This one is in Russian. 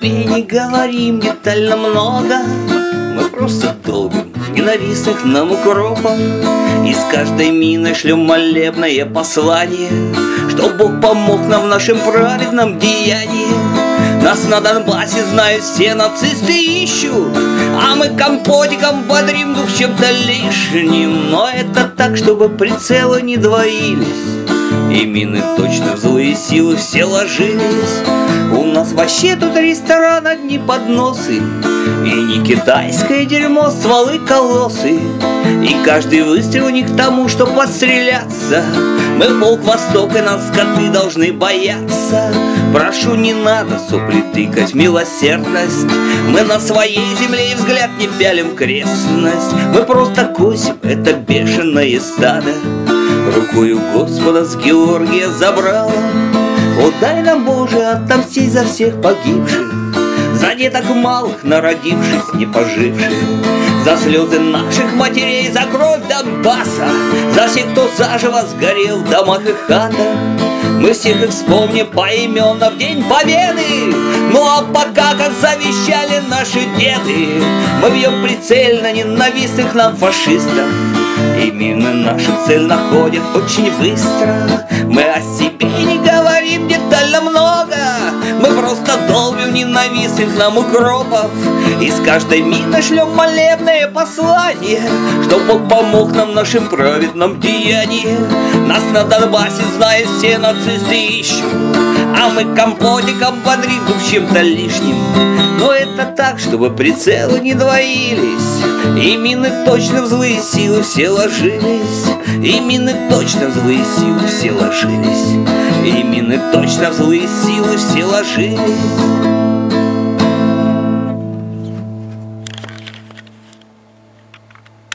себе не говорим детально много. Мы просто долбим ненавистных нам укропов, и с каждой миной шлем молебное послание, что Бог помог нам в нашем праведном деянии. Нас на Донбассе знают все, нацисты ищут, а мы компотиком бодрим дух чем-то лишним. Но это так, чтобы прицелы не двоились, и мины точно в злые силы все ложились. У нас вообще тут ресторан, одни подносы, и не китайское дерьмо, стволы колоссы. И каждый выстрел не к тому, что подстреляться. Мы полк Восток, и нас скоты должны бояться. Прошу, не надо сопли тыкать, милосердность. Мы на своей земле и взгляд не пялим крестность. Мы просто косим это бешеное стадо. Рукою Господа с Георгия забрала. О, дай нам, Боже, отомстить за всех погибших, за деток малых, народившись, не поживших, за слезы наших матерей, за кровь Донбасса, за всех, кто заживо сгорел в домах и хатах. Мы всех их вспомним поименно в День Победы. Ну а пока, как завещали наши деды, мы бьем прицельно ненавистных нам фашистов, и мины нашу цель находят очень быстро. Мы о себе не говорим детально много, мы просто долбим ненавистных нам укропов, и с каждой мины шлем молебное послание, что Бог помог нам в нашем праведном деянии. Нас на Донбассе знают все, нацисты ищут, а мы компотиком бодрим дух чем-то лишним. Но это так, чтобы прицелы не двоились, и мины точно в злые силы все ложились. И мины точно в злые силы все ложились. И мины точно в злые силы все ложились.